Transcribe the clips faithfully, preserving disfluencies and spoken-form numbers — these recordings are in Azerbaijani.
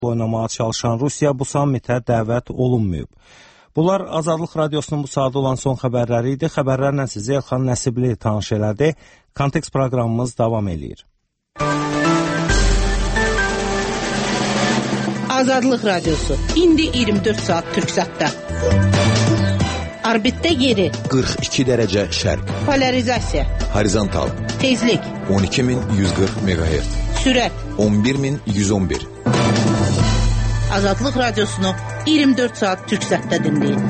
oynamağa çalışan Rusiya bu sammitə dəvət olunmayıb. Bunlar Azadlıq Radiosunun bu saatda olan son xəbərləri idi. Xəbərlərlə sizi Elxan Nəsibli tanış elədi. Kontekst proqramımız davam eləyir. Azadlıq Radiosu. İndi iyirmi dörd saat Türksatda. Orbitdə yeri. qırx iki dərəcə şərq. Polarizasiya. Horizontal. Tezlik. on iki min yüz qırx meqahertz. Sürət. on bir min yüz on bir. Azadlıq Radiosunu iyirmi dörd saat Türksatda dinləyin.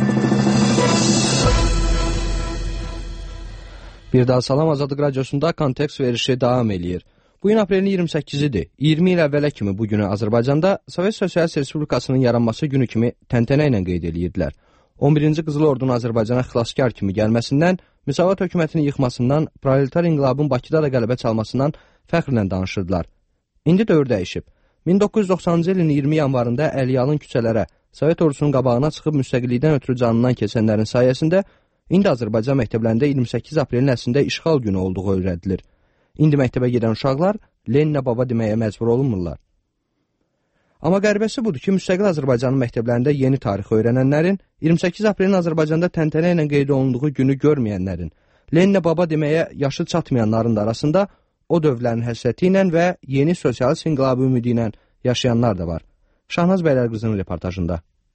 Bir daha salam, Azadlıq Radiosunda kontekst verişi davam eləyir. Bugün aprelin iyirmi səkkizidir. iyirmi il əvvələ kimi bu günü Azərbaycanda Sovet Sosialist Respublikasının yaranması günü kimi təntənə ilə qeyd edirdilər. on birinci Qızıl Ordunun Azərbaycana xilaskar kimi gəlməsindən, Müsavat hökumətinin yıxmasından, proletar inqilabın Bakıda da qələbə çalmasından fəxrlə danışırdılar. İndi dövr dəyişib. min doqquz yüz doxsanıncı ilin iyirmi yanvarında Əliyalın küçələrə, Sovet ordusunun qabağına çıxıb müstəqillikdən ötürü canından keçənlərin sayəsində, indi Azərbaycan məktəblərində iyirmi səkkiz aprelin əslində işğal günü olduğu öyrədilir. İndi məktəbə gedən uşaqlar Leninə baba deməyə məcbur olunmurlar. Amma qəribəsi budur ki, müstəqil Azərbaycanın məktəblərində yeni tarix öyrənənlərin, iyirmi səkkiz aprelin Azərbaycanda təntənə ilə qeyd olunduğu günü görməyənlərin, Leninə baba deməyə yaşı çatmayanların da arasında o dövrlərin həsrəti ilə və yeni sosialist inqilabı ümidi ilə yaşayanlar da var. Şahnaz Bəylərqızının reportajında.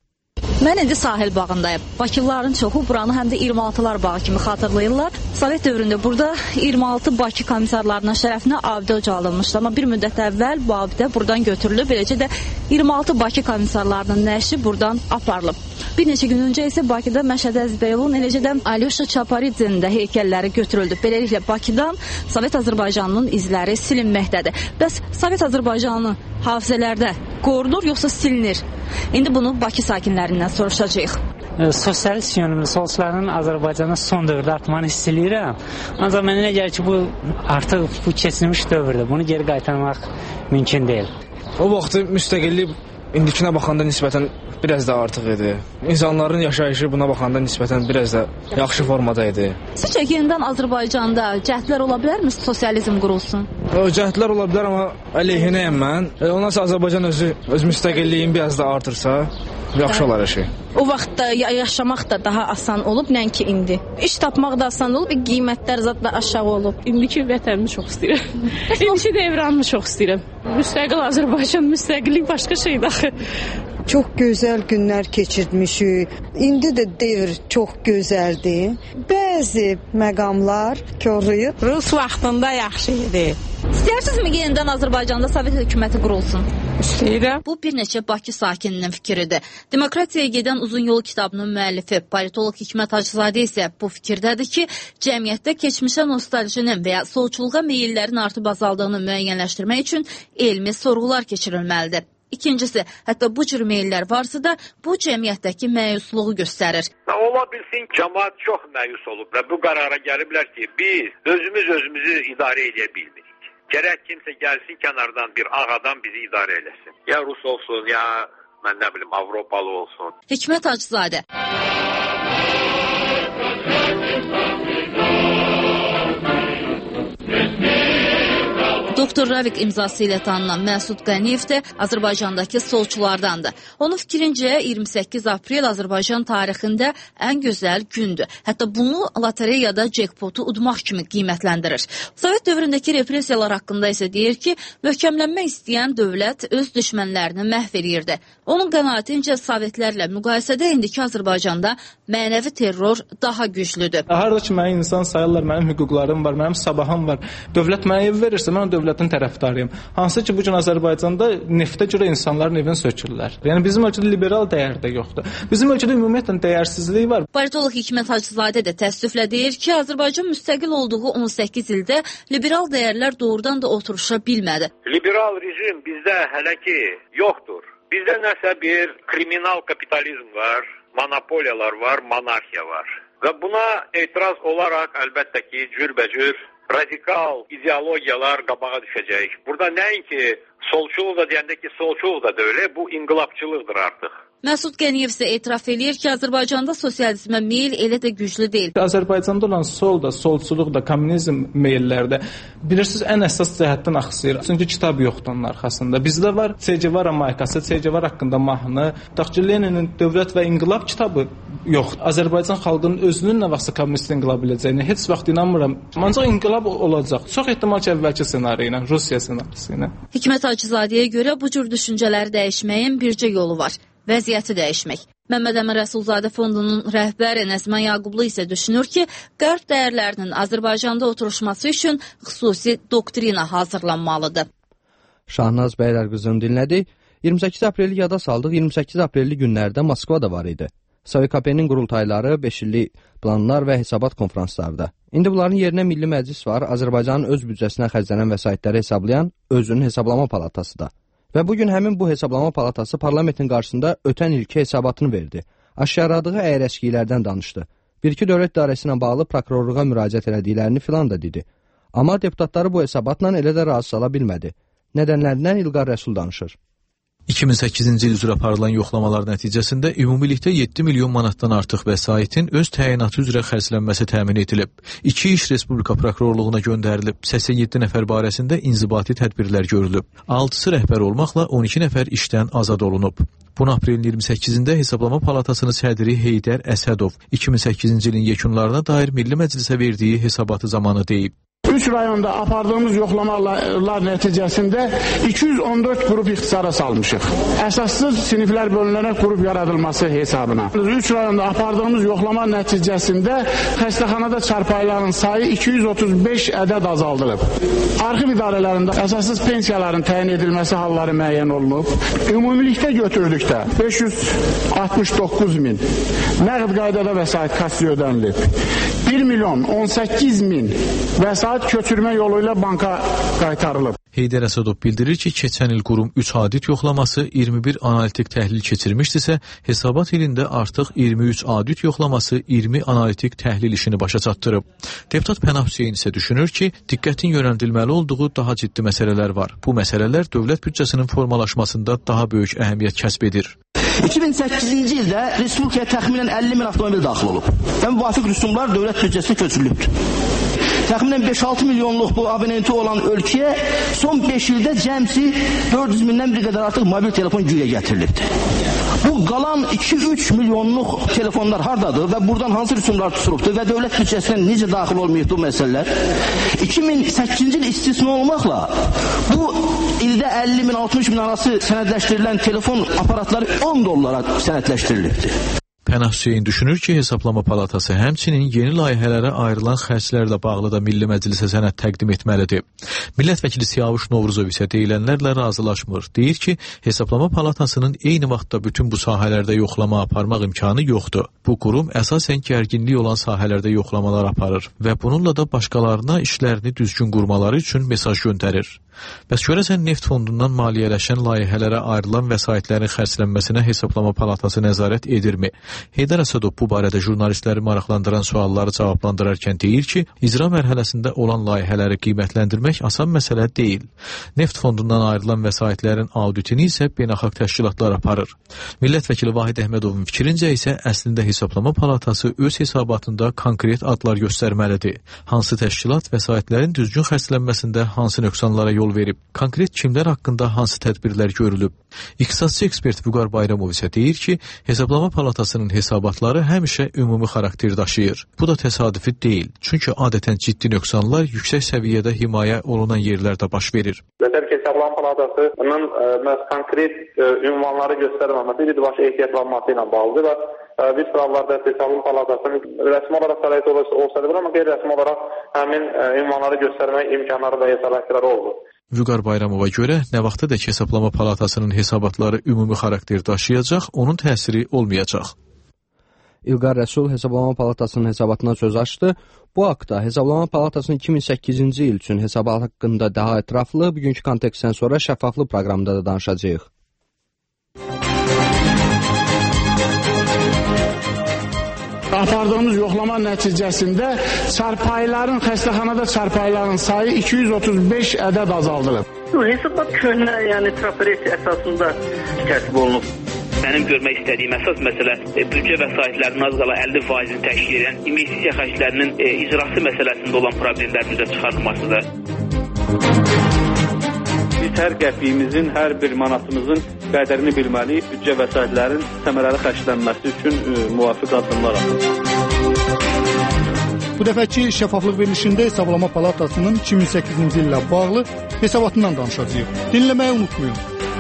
Mən indi sahil bağındayım. Bakılıların çoxu buranı həm də iyirmi altılar bağı kimi xatırlayırlar. Sovet dövründə burada iyirmi altı Bakı komissarlarının şərəfinə abidə ucaldılmışdı. Amma bir müddət əvvəl bu abidə buradan götürülüb. Beləcə də iyirmi altı Bakı komissarlarının nəşi buradan aparılıb. Bir neçə gün öncə isə Bakıda Məşəd Əzbəyovun, eləcə də Alyosha Çaparidzinin də heykəlləri götürüldü. Beləliklə Bakıdan Sovet Azərbaycanının izləri silinməkdədir. Bəs Sovet Azərbaycanı hafizələrdə qorunur yoxsa silinir? İndi bunu Bakı sakinlərindən soruşacağıq. Sosialist yönümlü solçuların Azərbaycana son dövrdə artmanı hiss edirəm. Ancaq mənə elə gəlir ki, bu artıq bu keçilmiş dövrdür. Bunu geri qaytarmaq mümkün deyil. O vaxtı müstəqillik indikinə baxanda nisbətən biraz da artıq idi. İnsanların yaşayışı buna baxanda nisbətən biraz da yaxşı formada idi. Sizcə yenidən Azərbaycanda cəhdlər ola bilərmi sosializm qurulsun? O cəhdlər ola bilər, amma əleyhinəyəm mən. E, ondan sonra Azərbaycan özü öz müstəqilliyini biraz da artırsa, yaxşı olar hər şey. O vaxtda yaşamaq da daha asan olub, nəinki indi. İş tapmaq da asan olub, qiymətlər zət da aşağı olub. İndiki vətənimi çox istəyirəm. İndiki devranımı çox istəyirəm. Müstəqil Azərbaycan, müstəqillik başqa şeydir axı. Çox gözəl günlər keçirmişik. İndi də devr çox gözəldir. Bəzi məqamlar korlayıb. Rus vaxtında yaxşı idi. İstəyirsinizmi yenidən Azərbaycanda Sovet hökuməti qurulsun? İstəyirəm. Bu bir neçə Bakı sakininin fikridir. Demokratiyaya gedən uzun yol kitabının müəllifi, politolog Hikmət Hacızadə isə bu fikirdədir ki, cəmiyyətdə keçmişə nostaljinin və ya solçuluğa meyillərin artıb azaldığını müəyyənləşdirmək üçün elmi sorğular keçirilməlidir. İkincisi, hətta bu cür meyillər varsa da bu cəmiyyətdəki məyusluğu göstərir. Ola bilsin ki, cəmaət çox məyus olub və bu qərara gəliblər ki, biz özümüz özümüzü idarə edə bilmirik. Gərək kimsə gəlsin kənardan bir ağ adam bizi idarə eləsin. Ya Rus olsun, ya mən nə bilim Avropalı olsun. Hikmət Hacızadə. Doktor Ravik imzası ilə tanınan Məsud Qəniyev də Azərbaycandakı solçulardandır. Onun fikrincə iyirmi səkkiz aprel Azərbaycan tarixində ən gözəl gündür. Hətta bunu lotereyada jackpotu udmaq kimi qiymətləndirir. Sovet dövründəki repressiyalar haqqında isə deyir ki, möhkəmlənmək istəyən dövlət öz düşmənlərini məhv edirdi. Onun qənaətincə Sovetlərlə müqayisədə indiki Azərbaycanda mənəvi terror daha güclüdür. Harada ki, mənim insan sayırlar, mənim hüquqlarım var, mənim sabahım var. Dövlət mənə ev verirsə, mən dövlətin tərəfdarıyım. Hansı ki, bu gün Azərbaycanda neftə görə insanların evini sökürlər. Yəni bizim ölkədə liberal dəyər də yoxdur. Bizim ölkədə ümumiyyətlə dəyərsizlik var. Politolog Hikmət Hacızadə də təəssüflə deyir ki, Azərbaycan müstəqil olduğu on səkkiz ildə liberal dəyərlər doğrudan da oturuşa bilmədi. Liberal rejim bizdə hələ ki yoxdur. Bizdə nəsə bir kriminal kapitalizm var, monopoliyalar var, monarxiya var. Və buna etiraz olaraq əlbəttə ki, cürbəcür radikal ideologiyalar qabağa düşəcək. Burada nəinki solçuluq da deyəndə ki, solçuluq da deyil, bu inqilabçılıqdır artıq. Məsud Qəniyev isə etiraf eləyir ki, Azərbaycanda sosializmə meyl elə də güclü deyil. Azərbaycanda olan sol da, solçuluq da, kommunizm meyllərdə bilirsiniz, ən əsas cəhətdən axsayır. Çünki kitab yoxdur onun arxasında. Bizdə var Che Guevara maykası, Che Guevara haqqında mahnı, Taxçı Leninin Dövlət və İnqilab kitabı yoxdur. Azərbaycan xalqının özünün nə vaxtsa kommunist inqilab edəcəyini heç vaxt inanmıram. Ancaq inqilab olacaq. Çox ehtimal ki, əvvəlki ssenari ilə, Rusiya ssenarisi ilə. Hikmət Hacızadəyə görə bu cür düşüncələri dəyişməyin bircə yolu var. Vəziyyəti dəyişmək. Məmməd Əmin Rəsulzadə fondunun rəhbəri Nəzmən Yaqublu isə düşünür ki, qərb dəyərlərinin Azərbaycanda oturuşması üçün xüsusi doktrina hazırlanmalıdır. Şahnaz Bəylərqızını dinlədik. iyirmi səkkiz apreli yada saldıq. iyirmi səkkiz aprelli günlərdə Moskvada var idi. Sovet K P-nin qurultayları, beş illik planlar və hesabat konfranslarında. İndi bunların yerinə Milli Məclis var, Azərbaycanın öz büdcəsinə xərclənən vəsaitləri hesablayan özünün hesablama palatası da. Və bugün həmin bu hesablama palatası parlamentin qarşısında ötən ilki hesabatını verdi. Aşkarladığı əyləşkilərdən danışdı. Bir-iki dövlət idarəsi ilə bağlı prokurorluğa müraciət elədiklərini filan da dedi. Amma deputatları bu hesabatla elə də razı sala bilmədi. Nədənlərindən İlqar Rəsul danışır. iki min səkkizinci il üzrə aparılan yoxlamalar nəticəsində ümumilikdə yeddi milyon manatdan artıq vəsaitin öz təyinatı üzrə xərclənməsi təmin edilib. İki iş Respublika prokurorluğuna göndərilib. səksən yeddi nəfər barəsində inzibati tədbirlər görülüb. altısı rəhbər olmaqla on iki nəfər işdən azad olunub. Bunu aprelin iyirmi səkkizində Hesablama Palatasının sədri Heydər Əsədov iki min səkkizinci ilin yekunlarına dair Milli Məclisə verdiyi hesabatı zamanı deyib. Üç rayonda apardığımız yoxlamalar nəticəsində iki yüz on dörd qrup ixtisara salmışıq. Əsassız siniflər bölünərək qrup yaradılması hesabına. Üç rayonda apardığımız yoxlama nəticəsində xəstəxanada çarpayıların sayı iki yüz otuz beş ədəd azaldılıb. Arxiv idarələrində əsassız pensiyaların təyin edilməsi halları müəyyən olunub. Ümumilikdə götürdükdə beş yüz altmış doqquz min nəqd qaydada vəsait kassiya ödənilib. bir milyon on səkkiz min vəsait köçürmə yolu ilə banka qaytarılıb. Heydər Əsədov bildirir ki, keçən il qurum üç audit yoxlaması, iyirmi bir analitik təhlil keçirmişdisə, hesabat ilində artıq iyirmi üç audit yoxlaması, iyirmi analitik təhlil işini başa çatdırıb. Deputat Pənah Hüseyn isə düşünür ki, diqqətin yönəldilməli olduğu daha ciddi məsələlər var. Bu məsələlər dövlət büdcəsinin formalaşmasında daha böyük əhəmiyyət kəsb edir. iki min səkkizinci ildə Respublikaya təxminən əlli min avtomobil daxil olub və müvafiq rüsumlar dövlət büdcəsinə köçürülübdür. Təxminən beş altı milyonluq bu abonenti olan ölkəyə son beş ildə cəmsi dörd yüz mindən bir qədər artıq mobil telefon güyə gətirilibdir. Bu qalan iki üç milyonluq telefonlar hardadır və buradan hansı rüsumlar tutulubdur və dövlət büdcəsinə necə daxil olmayıb bu məsələlər? iki min səkkizinci il istisna olmaqla bu ildə əlli min altmış min arası sənədləşdirilən telefon aparatları on dollara sənədləşdirilibdir. Pənah Hüseyn düşünür ki, Hesablama Palatası həmçinin yeni layihələrə ayrılan xərclərlə bağlı da Milli Məclisə sənəd təqdim etməlidir. Millət vəkili Siyavuş Novruzov isə deyilənlərlə razılaşmır. Deyir ki, Hesablama Palatasının eyni vaxtda bütün bu sahələrdə yoxlama aparmaq imkanı yoxdur. Bu qurum əsasən gərginlik olan sahələrdə yoxlamalar aparır və bununla da başqalarına işlərini düzgün qurmaları üçün mesaj göndərir. Bəs görəsən neft fondundan maliyyələşən layihələrə ayrılan vəsaitlərin xərclənməsinə Hesablama Palatası nəzarət edirmi? Heydər Əsədov bu barədə jurnalistləri maraqlandıran sualları cavablandırarkən deyir ki, icra mərhələsində olan layihələri qiymətləndirmək asan məsələ deyil. Neft fondundan ayrılan vəsaitlərin auditini isə beynəlxalq təşkilatlar aparır. Millət vəkili Vahid Əhmədovun fikrincə isə əslində Hesablama Palatası öz hesabatında konkret adlar göstərməlidir. Hansı təşkilat vəsaitlərin düzgün xərclənməsində hansı nöqsanlara yol verib, konkret kimlər haqqında hansı tədbirlər görülüb. İqtisadçı ekspert Vüqar Bayramov isə deyir ki, Hesablama Palatasının hesabatları həmişə ümumi xarakter daşıyır. Bu da təsadüfi deyil, çünki adətən ciddi nöqsanlar yüksək səviyyədə himayə olunan yerlərdə baş verir. Nətər ki, Hesablama Palatasının məhz konkret ünvanları göstərməməsi birbaşa ehtiyatlanması ilə bağlıdır və bir sıralarda Hesablama Palatasının rəsmi olaraq səlahiyyəti olsa da, amma qeyri-rəsmi olaraq həmin ünvanları göstərmək imkanları və səlahiyyətləri oldu. Vüqar Bayramova görə nə vaxtadək Hesablama Palatasının hesabatları ümumi xarakter daşıyacaq, onun təsiri olmayacaq. İlqar Rəsul Hesablama Palatasının hesabatına söz açdı. Bu haqda Hesablama Palatasının iki min səkkizinci il üçün hesabat haqqında daha ətraflı bugünkü kontekstdən sonra şəffaflı proqramda da danışacağıq. Apardığımız yoxlama nəticəsində çarpayıların, xəstəxanada çarpayıların sayı iki yüz otuz beş ədəd azaldılıb. Hesablat köhnə, yəni traperes əsasında tərtib olunub. Mənim görmək istədiyim əsas məsələ e, büdcə vəsaitlərinin az qala əlli faizini təşkil edən investisiya xərclərinin e, icrası məsələsində olan problemlərin üzə çıxarılmasıdır. Biz hər qəpiyimizin, hər bir manatımızın qədərini bilməliyik. Büdcə vəsaitlərin səmərəli xərclənməsi üçün e, müvafiq addımlar atılır. Bu dəfəki şəffaflıq verilişində Hesablama Palatasının iki min səkkizinci illə bağlı hesabatından danışacağıq. Dinləməyi unutmayın.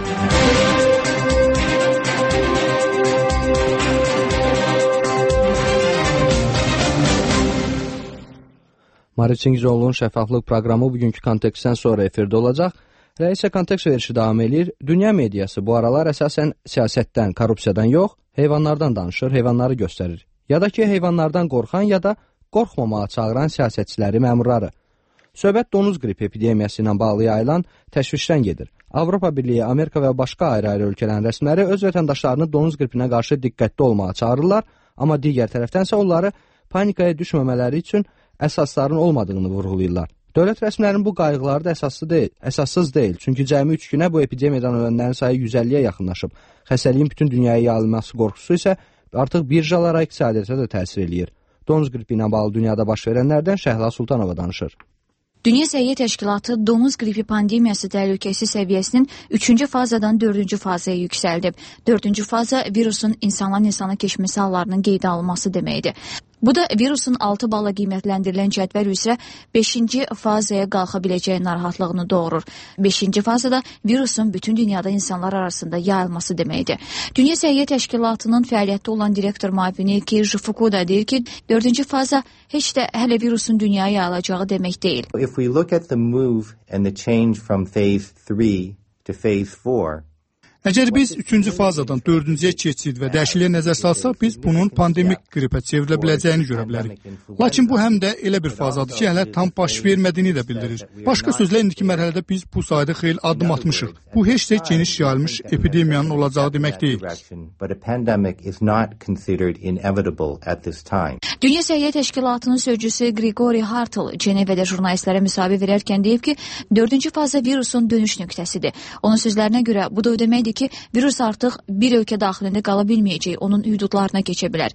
Marit Çingizoğlu'nun şəffaflıq proqramı bugünkü kontekstdən sonra efirdə olacaq. Rəisə kontekst verişi davam edir. Dünya mediası bu aralar əsasən siyasətdən, korrupsiyadan yox, heyvanlardan danışır, heyvanları göstərir. Ya da ki, heyvanlardan qorxan ya da qorxmamağa çağıran siyasətçiləri, məmurları. Söhbət donuz qripi epidemiyası ilə bağlı yayılan təşvişdən gedir. Avropa Birliyi, Amerika və başqa ayrı-ayrı ölkələrin rəsmiləri öz vətəndaşlarını donuz qripinə qarşı diqqətli olmağa çağırırlar, amma digər tərəfdənsə onları panikaya düşməmələri üçün əsasların olmadığını vurğulayırlar. Dövlət rəsmilərinin bu qayğıları da əsaslı deyil, əsassız deyil. Çünki cəmi üç günə bu epidemiyadan ölənlərin sayı yüz əlliyə yaxınlaşıb. Xəstəliyin bütün dünyaya yayılması qorxusu isə artıq birjalara, iqtisadiyyata da təsir eləyir. Donuz qripi ilə bağlı dünyada baş verənlərdən Şəhla Sultanova danışır. Dünya Səhiyyə Təşkilatı donuz qripi pandemiyası təhlükəsi səviyyəsinin üçüncü fazadan dördüncü fazaya yüksəldib. Dördüncü faza virusun insandan insana keçməsi hallarının qeydə alınması deməkdir. Bu da virusun altı balla qiymətləndirilən cədvəl üzrə beşinci fazaya qalxa biləcəyi narahatlığını doğurur. beşinci fazada virusun bütün dünyada insanlar arasında yayılması deməkdir. Dünya Səhiyyə Təşkilatının fəaliyyətdə olan direktor müavini Keiji Fukuda deyir ki, dördüncü faza heç də hələ virusun dünyaya yayılacağı demək deyil. If we look at the move and the change from phase three to phase four, əgər biz üçüncü fazadan dördüncüyə keçid və dəyişikliyə nəzər salsaq, biz bunun pandemik qripə çevrilə biləcəyini görə bilərik. Lakin bu həm də elə bir fazadır ki, hələ tam baş vermədiyini də bildirir. Başqa sözlə, indiki mərhələdə biz bu sayda xeyli addım atmışıq. Bu heç də geniş yayılmış epidemiyanın olacağı demək deyil. Dünya Səhiyyə Təşkilatının sözcüsü Grigori Hartl Cenevədə jurnalistlərə müsahibə verərkən deyib ki, dördüncü faza virusun dönüş nöqtəsidir. Onun sözlərinə görə bu da o deməkdir ki, virus artıq bir ölkə daxilində qala bilməyəcək, onun hüdudlarına keçə bilər.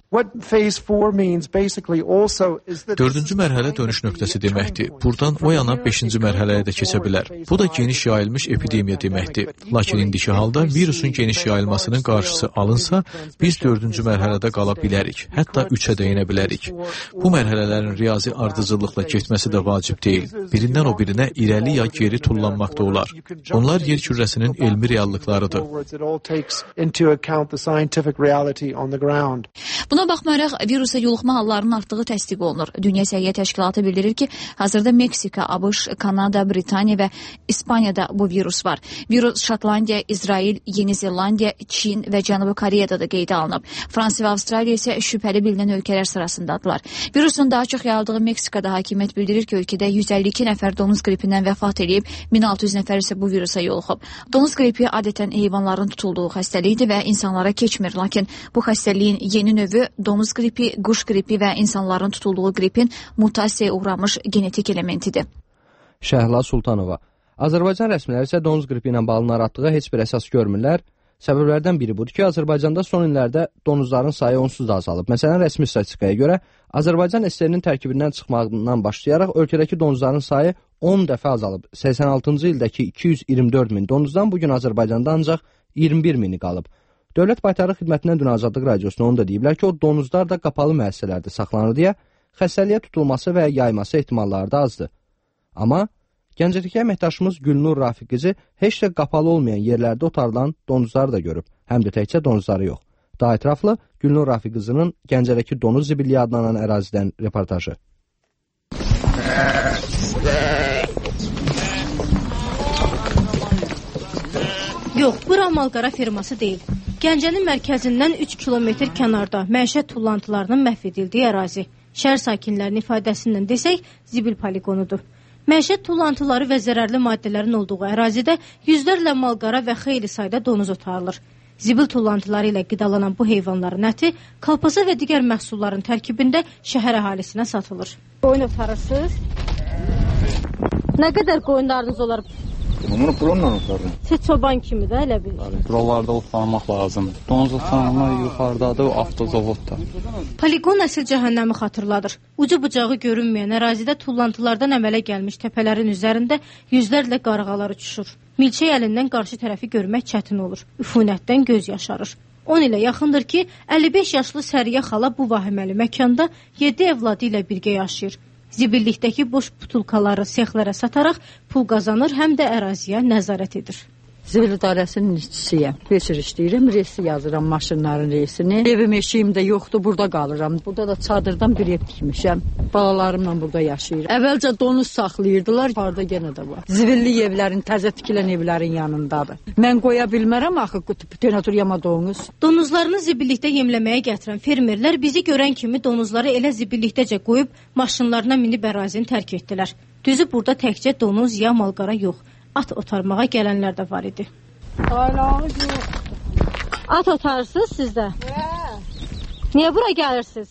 Dördüncü mərhələ dönüş nöqtəsi deməkdir. Buradan o yana beşinci mərhələyə də keçə bilər. Bu da geniş yayılmış epidemiya deməkdir. Lakin indiki halda virusun geniş yayılmasının qarşısı alınsa, biz dördüncü mərhələdə qala bilərik, hətta üçə də yenə bilərik. Bu mərhələlərin riyazi ardıcıllıqla getməsi də vacib deyil. Birindən o birinə irəli ya geri tullanmaqda olar. Onlar yer kürrəsinin elmi reallıqlarıdır. Buna baxmayaraq, virusa yoluxma hallarının artdığı təsdiq olunur. Dünya Səhiyyə Təşkilatı bildirir ki, hazırda Meksika, ABŞ, Kanada, Britaniya və İspaniyada bu virus var. Virus Şotlandiya, İsrail, Yeni Zelandiya, Çin və Cənubi Koreyada da qeydə alınıb. Fransa və Avstraliya isə şübhəli bilinən ölkələr sırasındadılar. Virusun daha çox yayıldığı Meksikada hakimiyyət bildirir ki, ölkədə yüz əlli iki nəfər donuz qripindən vəfat edib, min altı yüz nəfər isə bu virusa yoluxub. Donuz qripi adətən heyvanların tutulduğu xəstəlikdir və insanlara keçmir. Lakin bu xəstəliyin yeni növü donuz qripi, quş qripi və insanların tutulduğu qripin mutasiyaya uğramış genetik elementidir. Şəhla Sultanova. Azərbaycan rəsmiləri isə donuz qripi ilə bağlı narahatlığa heç bir əsas görmürlər. Səbəblərdən biri budur ki, Azərbaycanda son illərdə donuzların sayı onsuz da azalıb. Məsələn, rəsmi statistikaya görə Azərbaycan S S R-nin tərkibindən çıxmağından başlayaraq ölkədəki donuzların sayı on dəfə azalıb. səksən altıncı ildəki iki yüz iyirmi dörd min donuzdan bugün Azərbaycanda ancaq iyirmi bir mini qalıb. Dövlət Baytarlıq Xidmətindən dün Azadlıq Radiosuna onu da deyiblər ki, o donuzlar da qapalı müəssisələrdə saxlanır deyə xəstəliyə tutulması və yayması ehtimalları da azdır. Amma Gəncədəki əməkdaşımız Gülnur Rafiqici heç də qapalı olmayan yerlərdə otarılan donuzları da görüb. Həm də təkcə donuzları yox. Daha ətraflı Gülnur Rafiqicinin Gəncədəki donuz zibilliyi adlanan ərazidən reportajı. Yox, bura malqara firması deyil. Gəncənin mərkəzindən üç kilometr kənarda məişət tullantılarının məhv edildiyi ərazi. Şəhər sakinlərinin ifadəsindən desək, zibil poligonudur. Məişət tullantıları və zərərli maddələrin olduğu ərazidə yüzlərlə malqara və xeyli sayda donuz otarılır. Zibil tullantıları ilə qidalanan bu heyvanların əti kalpasa və digər məhsulların tərkibində şəhər əhalisinə satılır. Qoyun otarırsınız? Nə qədər qoyunlarınız olar? Bunu pulunla otarım. Siz çoban kimi də elə bil. Buralarda otlanmaq lazımdır. Donuz otlananlar yuxarıdadır, avtozavodda. Poliqon əsl cəhənnəmi xatırladır. Ucu bucağı görünməyən ərazidə tullantılardan əmələ gəlmiş təpələrin üzərində yüzlərlə qarğalar uçuşur. Milçək əlindən qarşı tərəfi görmək çətin olur. Üfunətdən göz yaşarır. on ilə yaxındır ki, əlli beş yaşlı Səriyə xala bu vahiməli məkanda yeddi övladı ilə birgə yaşayır. Zibillikdəki boş butulkaları sexlərə sataraq pul qazanır, həm də əraziyə nəzarət edir. Zibil idarəsinin işçisiyəm. Reysir işləyirəm, reysi yazıram, maşınların reysini. Evim eşiyim də yoxdur, burada qalıram. Burada da çadırdan bir ev tikmişəm. Balalarımla burada yaşayıram. Əvvəlcə donuz saxlayırdılar, harda yenə də var. Zibilli evlərin, təzə tikilən evlərin yanındadır. Mən qoya bilmərəm axı tenatur yama donuz. Donuzlarını zibillikdə yemləməyə gətirən fermerlər bizi görən kimi donuzları elə zibillikdəcə qoyub maşınlarına minib ərazini tərk etdilər. Düzü burada təkcə donuz ya malqara yox. At otarmağa gələnlər də var idi. Aylağınız yox. At otarsınız siz də? Niyə bura gəlirsiniz?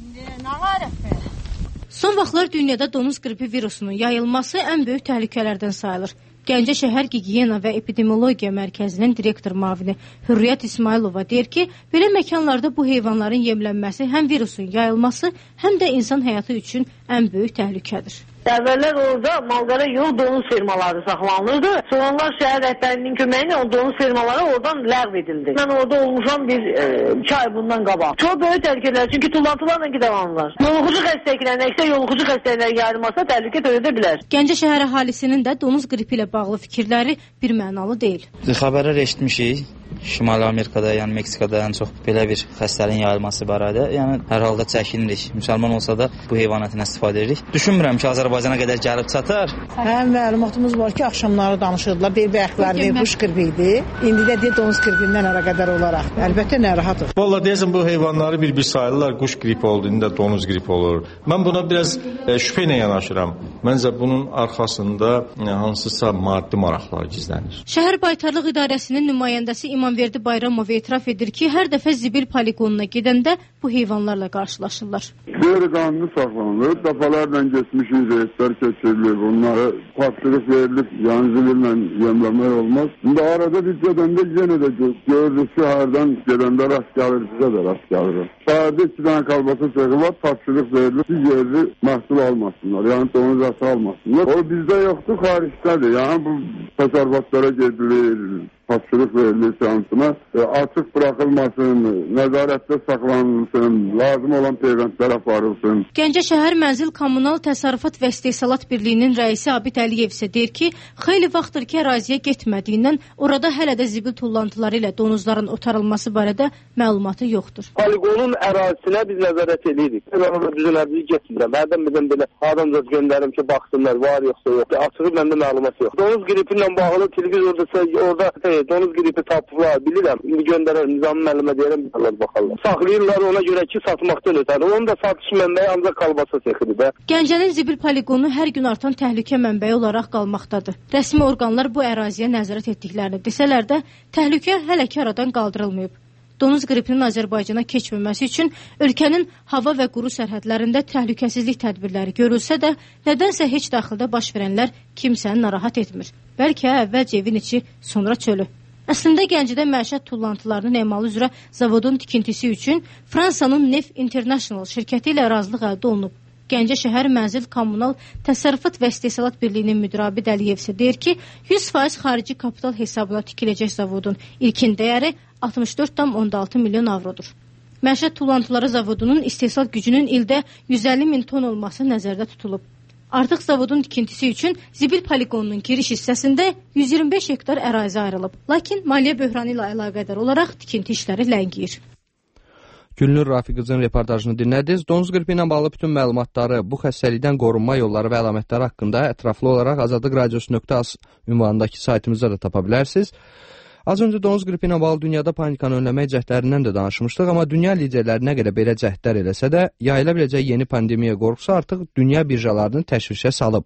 Nə qarəfə? Son vaxtlar dünyada donuz qripi virusunun yayılması ən böyük təhlükələrdən sayılır. Gəncə şəhər gigiyena və epidemiologiya mərkəzinin direktor müavini Hürriyyət İsmailova deyir ki, belə məkanlarda bu heyvanların yemlənməsi həm virusun yayılması, həm də insan həyatı üçün ən böyük təhlükədir. Əvvəllər orada malqara yox, donuz fermaları saxlanılırdı. Sonralar şəhər rəhbərinin köməyi ilə o donuz fermaları oradan ləğv edildi. Mən orada olmuşam bir e, iki ay bundan qabaq. Çox böyük təhlükələr, çünki tullantılarla qidalanırlar. Yoluxucu xəstəliklərin, əksər yoluxucu xəstəliklərin yayılmasına təhlükə törədə bilər. Gəncə şəhər əhalisinin də donuz qripi ilə bağlı fikirləri bir mənalı deyil. Xəbərlər eşitmişik. Şimali Amerikada, yəni Meksikada ən çox belə bir xəstəliyin yayılması barədə. Yəni hər halda çəkinirik. Müsəlman olsa da bu heyvan ətindən istifadə edirik. Düşünmürəm ki, Azərbaycana qədər gəlib çatar. Həm məlumatımız var ki, axşamları danışırdılar. Bir bəyəklər quş qripi idi. İndi də deyir donuz qripindən ara qədər olaraq. Əlbəttə narahatıq. Vallahi deyəsən bu heyvanları bir-bir sayırlar. Quş qripi oldu, indi də donuz qripi olur. Mən buna biraz e, şübhə ilə yanaşıram. Məncə bunun arxasında e, hansısa maddi maraqlar gizlənir. Şəhər Baytarlıq İdarəsinin nümayəndəsi İmamverdi Bayramov etiraf edir ki, hər dəfə zibil poligonuna gedəndə bu heyvanlarla qarşılaşırlar. Qeyri-qanuni saxlanılır, dəfələrlə geçmişin reyslər keçirilir, bunları patlıq verilib, yəni zibillə yemləmək olmaz. İndi arada biz gedəndə yenə də görürüz ki, hərdən gedəndə rast gəlir, bizə də rast gəlir. Səhərdə iki dənə kalbasa çəki var, tapşırıq verilir, bir yerli məhsul almasınlar, yəni donuz əti almasınlar. O bizdə yoxdur, xaricdədir, yəni bu təsərrüfatlara gedilir, tapşırıq verilir şansına, e, açıq buraxılmasın, nəzarətdə saxlanılsın, lazım olan peyvəndlər aparılsın. Gəncə şəhər Mənzil Kommunal Təsərrüfat və İstehsalat Birliyinin rəisi Abid Əliyev isə deyir ki, xeyli vaxtdır ki, əraziyə getmədiyindən orada hələ də zibil tullantıları ilə donuzların otarılması barədə məlumatı yoxdur. Poligonun ərazisinə biz nəzarət edirik. Mən orada düzün əraziyə getmirəm. Hərdən birdən belə adamca göndərim ki, baxsınlar, var yoxsa yox. Açığı məndə məlumat yox. Donuz qripi ilə bağlı televizorda orada hey, donuz qripi tapıblar, bilirəm. İndi göndərər, nizami müəllimə deyərəm, bizlər baxarlar. Saxlayırlar ona görə ki, satmaqdan ötəri. Onun da satış mənbəyi ancaq kalbasa sexidir də. Gəncənin zibil poligonu hər gün artan təhlükə mənbəyi olaraq qalmaqdadır. Rəsmi orqanlar bu əraziyə nəzarət etdiklərini desələr də, təhlükə hələ ki aradan qaldırılmayıb. Donuz qripinin Azərbaycana keçməməsi üçün ölkənin hava və quru sərhədlərində təhlükəsizlik tədbirləri görülsə də, nədənsə heç daxildə baş verənlər kimsəni narahat etmir. Bəlkə əvvəlcə evin içi, sonra çölü. Əslində Gəncədə məişət tullantılarının emalı üzrə zavodun tikintisi üçün Fransanın Nef International şirkəti ilə razılıq əldə olunub. Gəncə şəhər Mənzil Kommunal Təsərrüfat və İstehsalat Birliyinin müdiri Abid Əliyev isə deyir ki, yüz faiz xarici kapital hesabına tikiləcək zavodun ilkin dəyəri altmış dörd tam on altı milyon avrodur. Məişət tullantıları zavodunun istehsal gücünün ildə yüz əlli min ton olması nəzərdə tutulub. Artıq zavodun tikintisi üçün zibil poligonunun giriş hissəsində yüz iyirmi beş hektar ərazi ayrılıb. Lakin maliyyə böhranı ilə əlaqədar olaraq tikinti işləri ləngiyir. Gülnur Rafiqızın reportajını dinlədiniz. Donuz qripi ilə bağlı bütün məlumatları, bu xəstəlikdən qorunma yolları və əlamətləri haqqında ətraflı olaraq azadlıq radiosu nöqtə az ünvanındakı saytımızda da tapa bilərsiniz. Az öncə donuz qripi ilə bağlı dünyada panikanı önləmək cəhdlərindən də danışmışdıq, amma dünya liderləri nə qədər belə cəhdlər eləsə də, yayıla biləcək yeni pandemiya qorxusu artıq dünya birjalarını təşvişə salıb.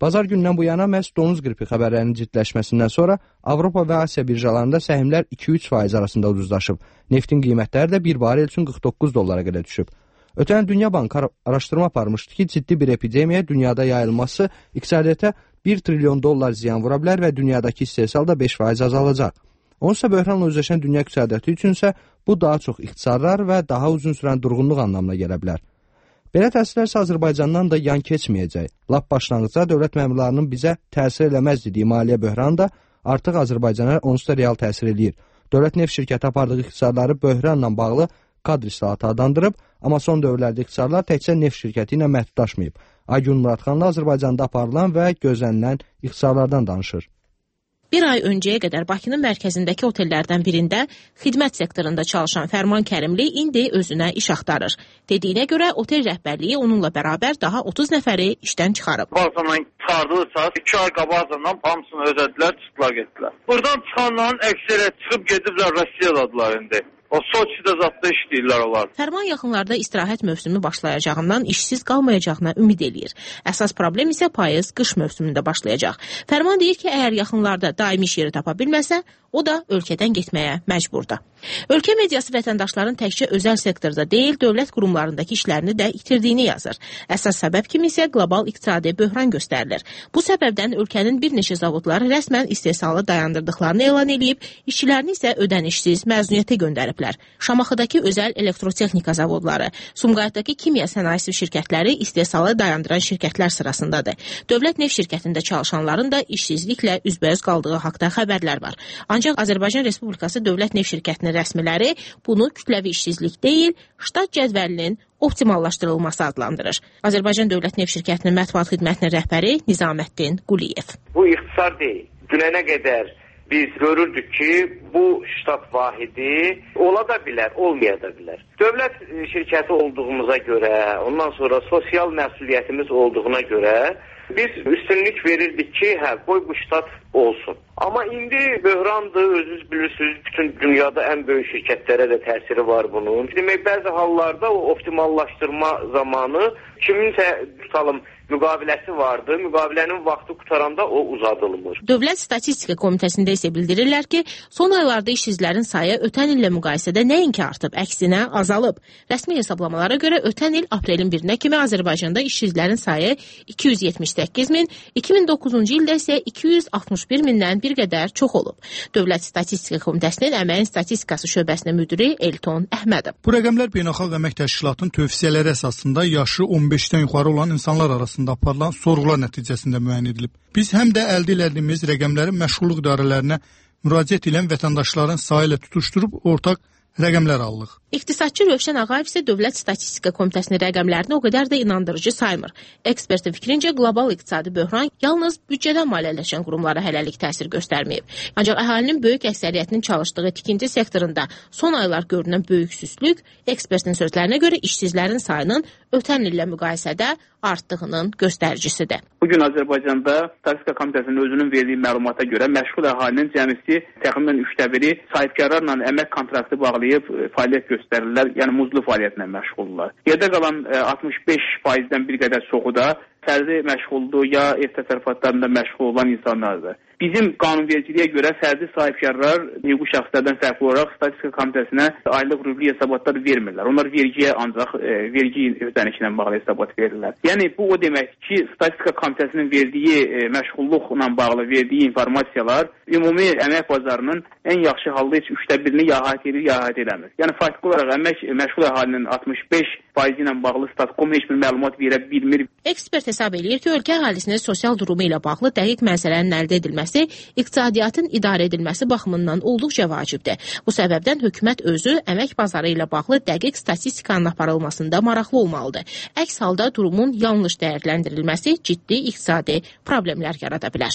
Bazar gündən bu yana məhz donuz qripi xəbərlərinin ciddiləşməsindən sonra Avropa və Asiya birjalarında səhmlər iki üç faiz arasında ucuzlaşıb. Neftin qiymətləri də bir barel üçün qırx doqquz dollara qədər düşüb. Ötən Dünya Bankı araşdırma aparmışdı ki, ciddi bir epidemiya dünyada yayılması iqtisadiyyata bir trilyon dollar ziyan vura bilər və dünyadakı istehsal da beş faiz azalacaq. Onsa böhranla üzləşən dünya iqtisadiyyatı üçünsə bu daha çox ixtisarlar və daha uzun sürən durğunluq anlamına gələ bilər. Belə təsirlərsə Azərbaycandan da yan keçməyəcək. Lap başlanğıcda dövlət məmurlarının bizə təsir eləməz dediyi maliyyə böhranı da artıq Azərbaycana onsuz da real təsir eləyir. Dövlət neft şirkəti apardığı ixtisarları böhranla bağlı kadr islahatı adlandırıb, amma son dövrlərdə ixtisarlar təkcə neft şirkəti ilə məhdudlaşmayıb. Aygün Muradxanlı Azərbaycanda aparılan və gözlənilən ixtisarlardan danışır. Bir ay öncəyə qədər Bakının mərkəzindəki otellərdən birində xidmət sektorunda çalışan Fərman Kərimli indi özünə iş axtarır. Dediyinə görə otel rəhbərliyi onunla bərabər daha otuz nəfəri işdən çıxarıb. Bazadan çıxardılırsa, iki ay qabağından hamısını ödədilər, çıxdılar getdilər. Buradan çıxanların əksəriyyət çıxıb gediblər Rusiyadadılar indi. O Soçidə zatda işləyirlər onlar. Fərman yaxınlarda istirahət mövsümü başlayacağından işsiz qalmayacağına ümid eləyir. Əsas problem isə payız qış mövsümündə başlayacaq. Fərman deyir ki, əgər yaxınlarda daimi iş yeri tapa bilməsə, o da ölkədən getməyə məcburdur. Ölkə mediası vətəndaşların təkcə özəl sektorda deyil, dövlət qurumlarındakı işlərini də itirdiyini yazır. Əsas səbəb kimi isə qlobal iqtisadi böhran göstərilir. Bu səbəbdən ölkənin bir neçə zavodları rəsmən istehsalı dayandırdıqlarını elan edib, işçilərini isə ödənişsiz məzuniyyətə göndəriblər. Şamaxıdakı özəl elektrotexnika zavodları, Sumqayıtdakı kimya sənayesi şirkətləri istehsalı dayandıran şirkətlər sırasındadır. Dövlət neft şirkətində çalışanların da işsizliklə üzbəüz qaldığı haqda xəbərlər var. Ancaq Azərbaycan Respublikası Dövlət Neft Şirkətinin rəsmiləri bunu kütləvi işsizlik deyil, ştat cədvəlinin optimallaşdırılması adlandırır. Azərbaycan Dövlət Neft Şirkətinin mətbuat xidmətinin rəhbəri Nizaməddin Quliyev. Bu ixtisar deyil. Dünənə qədər biz görürdük ki, bu ştat vahidi ola da bilər, olmaya da bilər. Dövlət şirkəti olduğumuza görə, ondan sonra sosial məsuliyyətimiz olduğuna görə biz üstünlük verirdik ki, hə, qoy bu ştat olsun. Amma indi böhrandır, özünüz bilirsiniz, bütün dünyada ən böyük şirkətlərə də təsiri var bunun. Demək, bəzi hallarda o optimallaşdırma zamanı kiminsə tutalım müqaviləsi vardı. Müqavilənin vaxtı qutaranda o uzadılmır. Dövlət Statistika Komitəsində isə bildirirlər ki, son aylarda işsizlərin sayı ötən illə müqayisədə nəinki artıb, əksinə azalıb. Rəsmi hesablamalara görə ötən il aprelin birinə kimi Azərbaycanda işsizlərin sayı iki yüz yetmiş səkkiz min, iki min doqquzuncu ildə isə iki yüz altmış bir mindən bir qədər çox olub. Dövlət Statistika Komitəsinin Əməyin Statistikası şöbəsinin müdiri Elton Əhmədov. Bu rəqəmlər Beynəlxalq Əmək Təşkilatının tövsiyələri əsasında yaşı on beşdən yuxarı olan insanlar arasında aparılan sorğular nəticəsində müəyyən edilib. Biz həm də əldə etdiyimiz rəqəmləri məşğulluq idarələrinə müraciət edən vətəndaşların sayı ilə tutuşdurub ortaq rəqəmlər alırıq. İqtisadçı Rövşən Ağayev isə Dövlət Statistika Komitəsinin rəqəmlərini o qədər də inandırıcı saymır. Ekspertin fikrincə qlobal iqtisadi böhran yalnız büdcədən maliyyələşən qurumlara hələlik təsir göstərməyib. Ancaq əhalinin böyük əksəriyyətinin çalışdığı tikinti sektorunda son aylar görünən böyük süslük ekspertin sözlərinə görə işsizlərin sayının ötən illə müqayisədə artdığının göstəricisidir. Bugün Azərbaycanda Statistika Komitəsinin özünün verdiyi məlumata görə məşğul əhalinin cəmisi təxminən üçdə biri sahibkarlarla əmək kontraktı bağlayıb fəaliyyət göstərirlər, yəni muzlu fəaliyyətlə məşğuldurlar. Yerdə qalan altmış beş faizdən bir qədər çoxu da fərdi məşğulluğu ya ev təsərrüfatlarında məşğul olan insanlardır. Bizim qanunvericiliyə görə fərdi sahibkarlar hüquqi şəxslərdən fərqli olaraq Statistika Komitəsinə aylıq rübli hesabatlar vermirlər. Onlar vergiyə ancaq e, vergi ödənişi ilə bağlı hesabat verirlər. Yəni bu o deməkdir ki, Statistika Komitəsinin verdiyi e, məşğulluqla bağlı verdiyi informasiyalar ümumi əmək bazarının ən yaxşı halda heç üçdə birini əhatə edir, əhatə eləmir. Yəni faktiki olaraq əmək məşğul əhalinin altmış beş faizi ilə bağlı Statkom heç bir məlumat verə bilmir. Ekspert hesab edir ki, ölkə əhalisinin sosial durumu ilə bağlı dəqiq məsələnin əldə edilməsi iqtisadiyyatın idarə edilməsi baxımından olduqca vacibdir. Bu səbəbdən hökumət özü əmək bazarı ilə bağlı dəqiq statistikanın aparılmasında maraqlı olmalıdır. Əks halda durumun yanlış dəyərləndirilməsi ciddi iqtisadi problemlər yarada bilər.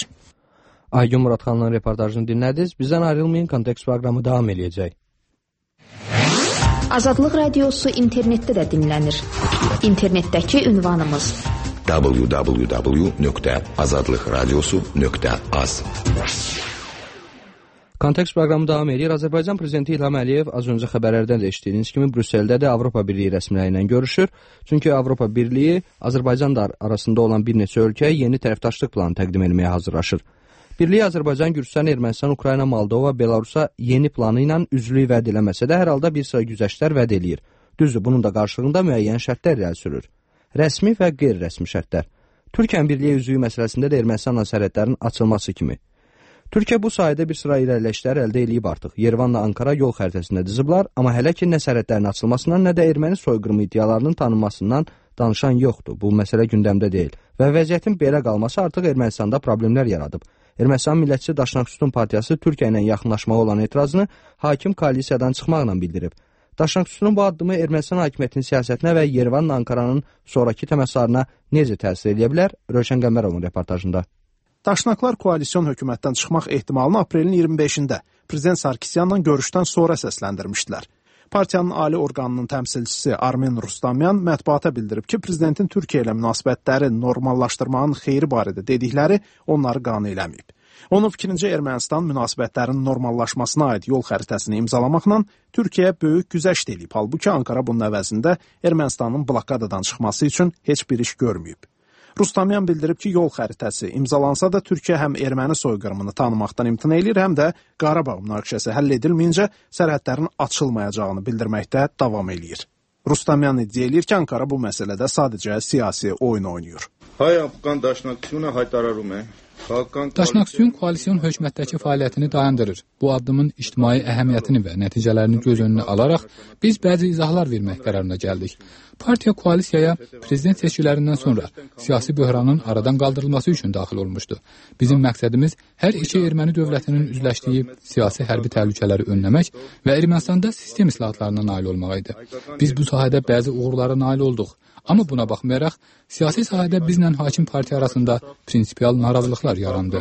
Aygün Muradxanlının reportajını dinlədiniz. Bizdən ayrılmayın, Kontekst proqramı davam edəcək. Azadlıq radiosu internetdə də dinlənir. İnternetdəki ünvanımız w w w nöqtə azadlıq radiosu nöqtə az. Kontekst proqramı davam edir. Azərbaycan prezidenti İlham Əliyev az öncə xəbərlərdən də eşitdiyiniz kimi Brüsseldə də Avropa Birliyi rəsmiləri ilə görüşür. Çünki Avropa Birliyi Azərbaycan da arasında olan bir neçə ölkəyə yeni tərəfdaşlıq planı təqdim etməyə hazırlaşır. Birliyi Azərbaycan, Gürcüstan, Ermənistan, Ukrayna, Moldova, Belarusa yeni planı ilə üzvlük vəd eləməsə də hər halda bir sıra güzəştlər vəd eləyir. Düzdür, bunun da qarşılığında müəyyən şərtlər irəli sürür. Rəsmi və qeyri-rəsmi şərtlər. Türkiyənin birliyə üzvlüyü məsələsində də Ermənistanla sərhədlərin açılması kimi. Türkiyə bu sayədə bir sıra irəliləyişlər əldə eləyib artıq. Yerevanla Ankara yol xəritəsində diziblar, amma hələ ki nə sərhədlərin açılmasından, nə də erməni soyqırımı iddialarının tanınmasından danışan yoxdur. Bu məsələ gündəmdə deyil və vəziyyətin belə qalması artıq Ermənistanda problemlər yaradıb. Ermənistan Millətçi Daşnaqsütun Partiyası Türkiyə ilə yaxınlaşmağa olan etirazını hakim koalisiyadan çıxmaqla bildirib. Daşnaqsütunun bu addımı Ermənistan hakimiyyətinin siyasətinə və Yerevanla Ankaranın sonrakı təmaslarına necə təsir edə bilər? Rövşən Qəmbərovun reportajında. Daşnaqlar koalisyon hökumətdən çıxmaq ehtimalını aprelin iyirmi beşində Prezident Sarkisyanla görüşdən sonra səsləndirmişdilər. Partiyanın ali orqanının təmsilçisi Armen Rustamyan mətbuata bildirib ki, prezidentin Türkiyə ilə münasibətləri normallaşdırmağın xeyri barədə dedikləri onları qane eləməyib. Onun fikrincə Ermənistan münasibətlərin normallaşmasına aid yol xəritəsini imzalamaqla Türkiyəyə böyük güzəşt eləyib. Halbuki Ankara bunun əvəzində Ermənistanın blokadadan çıxması üçün heç bir iş görməyib. Rustamyan bildirib ki, yol xəritəsi imzalansa da Türkiyə həm erməni soyqırımını tanımaqdan imtina eləyir, həm də Qarabağ münaqişəsi həll edilməyincə sərhədlərin açılmayacağını bildirməkdə davam eləyir. Rustamyan iddia eləyir ki, Ankara bu məsələdə sadəcə siyasi oyun oynayır. Հայ-Աֆղան դաշնակցությունը հայտարարում է Daşnaqsütun koalisyon hökumətdəki fəaliyyətini dayandırır. Bu addımın ictimai əhəmiyyətini və nəticələrini göz önünə alaraq biz bəzi izahlar vermək qərarına gəldik. Partiya koalisiyaya prezident seçkilərindən sonra siyasi böhranın aradan qaldırılması üçün daxil olmuşdu. Bizim məqsədimiz hər iki erməni dövlətinin üzləşdiyi siyasi hərbi təhlükələri önləmək və Ermənistanda sistem islahatlarına nail olmaq idi. Biz bu sahədə bəzi uğurlara nail olduq. Amma buna baxmayaraq, siyasi sahədə bizlə hakim partiya arasında prinsipial narazılıqlar yarandı.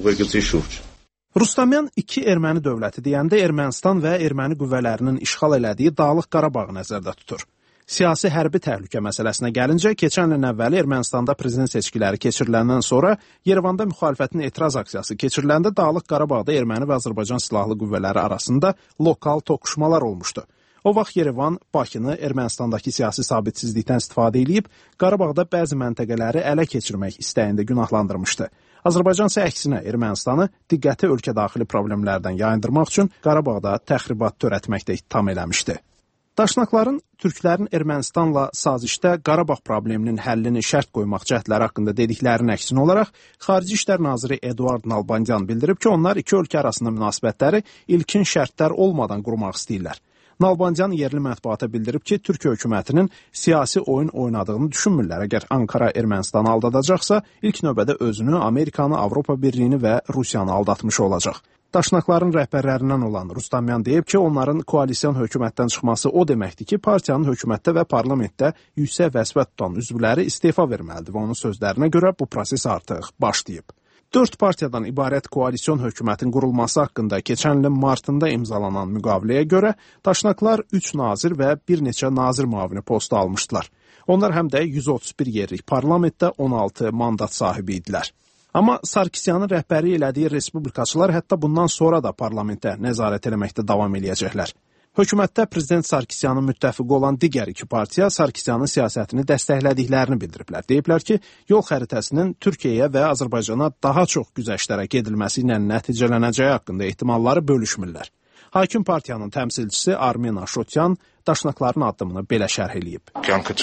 Rustamyan iki erməni dövləti deyəndə Ermənistan və erməni qüvvələrinin işğal elədiyi Dağlıq Qarabağı nəzərdə tutur. Siyasi hərbi təhlükə məsələsinə gəlincə, keçən ilin əvvəli Ermənistanda prezident seçkiləri keçiriləndən sonra Yerevanda müxalifətin etiraz aksiyası keçiriləndə Dağlıq Qarabağda erməni və Azərbaycan silahlı qüvvələri arasında lokal toqquşmalar olmuşdu. O vaxt Yerevan Bakını Ermənistandakı siyasi sabitsizlikdən istifadə edib, Qarabağda bəzi məntəqələri ələ keçirmək istəyində günahlandırmışdı. Azərbaycan isə əksinə Ermənistanı diqqəti ölkə daxili problemlərdən yayındırmaq üçün Qarabağda təxribat törətməkdə ittiham eləmişdi. Daşnaqların türklərin Ermənistanla sazişdə Qarabağ probleminin həllini şərt qoymaq cəhdləri haqqında dediklərinin əksinə olaraq, Xarici İşlər Naziri Eduard Nalbandyan bildirib ki, onlar iki ölkə arasında münasibətləri ilkin şərtlər olmadan qurmaq istəyirlər. Nalbandyan yerli mətbuata bildirib ki, Türkiyə hökumətinin siyasi oyun oynadığını düşünmürlər. Əgər Ankara Ermənistanı aldadacaqsa, ilk növbədə özünü, Amerikanı, Avropa Birliyini və Rusiyanı aldatmış olacaq. Daşnaqların rəhbərlərindən olan Rustamyan deyib ki, onların koalisyon hökumətdən çıxması o deməkdir ki, partiyanın hökumətdə və parlamentdə yüksək vəzifə tutan üzvləri istefa verməlidir və onun sözlərinə görə bu proses artıq başlayıb. Dörd partiyadan ibarət koalisyon hökumətin qurulması haqqında keçən ilin martında imzalanan müqaviləyə görə daşnaqlar üç nazir və bir neçə nazir müavini postu almışdılar. Onlar həm də yüz otuz bir yerlik parlamentdə on altı mandat sahibi idilər. Amma Sarkisyanın rəhbəri elədiyi respublikaçılar hətta bundan sonra da parlamentə nəzarət eləməkdə davam eləyəcəklər. Hökumətdə prezident Sarkisyanın müttəfiqi olan digər iki partiya Sarkisyanın siyasətini dəstəklədiklərini bildiriblər. Deyiblər ki, yol xəritəsinin Türkiyəyə və Azərbaycana daha çox güzəştlərə gedilməsi ilə nəticələnəcəyi haqqında ehtimalları bölüşmürlər. Hakim partiyanın təmsilçisi Armen Aşotyan daşnaqların addımını belə şərh eləyib.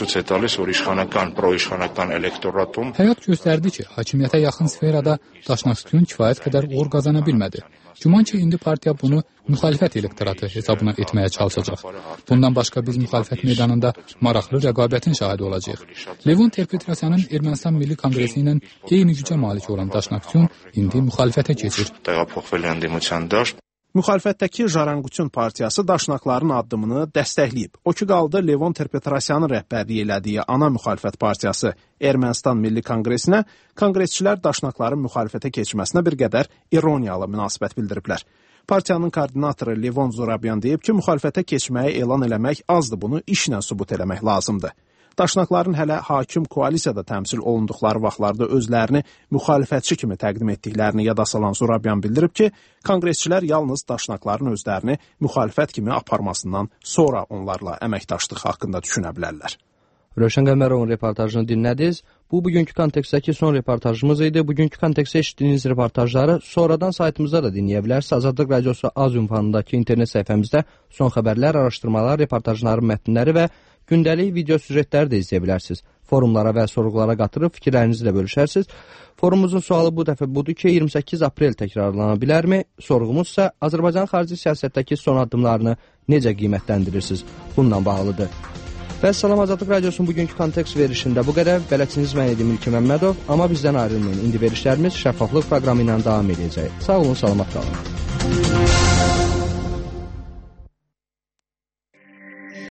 Həyat göstərdi ki, hakimiyyətə yaxın sferada daşnaqsütun kifayət qədər uğur qazana bilmədi. Güman ki, indi partiya bunu müxalifət elektoratı hesabına etməyə çalışacaq. Bundan başqa biz müxalifət meydanında maraqlı rəqabətin şahidi olacaq. Levon Ter-Petrosyanın Ermənistan Milli Konqresi ilə eyni gücə malik olan Daşnaqsütun indi müxalifətə keçir. Müxalifətdəki Jaranqutyun partiyası daşnaqların addımını dəstəkləyib. O ki qaldı Levon Ter-Petrosyanın rəhbərliyi elədiyi ana müxalifət partiyası Ermənistan Milli Konqresinə konqresçilər daşnaqların müxalifətə keçməsinə bir qədər ironiyalı münasibət bildiriblər. Partiyanın koordinatoru Levon Zorabyan deyib ki, müxalifətə keçməyi elan eləmək azdır, bunu işlə sübut eləmək lazımdır. Daşnaqların hələ hakim koalisiyada təmsil olunduqları vaxtlarda özlərini müxalifətçi kimi təqdim etdiklərini yada salan Zurabyan bildirib ki, konqresçilər yalnız daşnaqların özlərini müxalifət kimi aparmasından sonra onlarla əməkdaşlıq haqqında düşünə bilərlər. Rövşən Qəmərovun reportajını dinlədiniz. Bu, bugünkü kontekstdəki son reportajımız idi. Bugünkü kontekstdə eşitdiyiniz reportajları sonradan saytımızda da dinləyə bilərsiniz. Azadlıq Radiosu Az ünvanındakı internet səhifəmizdə son xəbərlər, araşdırmalar, reportajların mətnləri və gündəlik video süjetləri də izləyə bilərsiniz. Forumlara və sorğulara qatırıb fikirlərinizi də bölüşərsiniz. Forumumuzun sualı bu dəfə budur ki, iyirmi səkkiz aprel təkrarlana bilərmi? Sorğumuz isə Azərbaycan xarici siyasətdəki son addımlarını necə qiymətləndirirsiniz? Bununla bağlıdır. Və Salam Azadlıq Radiosunun bugünkü kontekst verişində bu qədər. Bələdçiniz mən idim İlkin Məmmədov. Amma bizdən ayrılmayın. İndi verişlərimiz şəffaflıq proqramı ilə davam edəcək. Sağ olun, salamat qalın.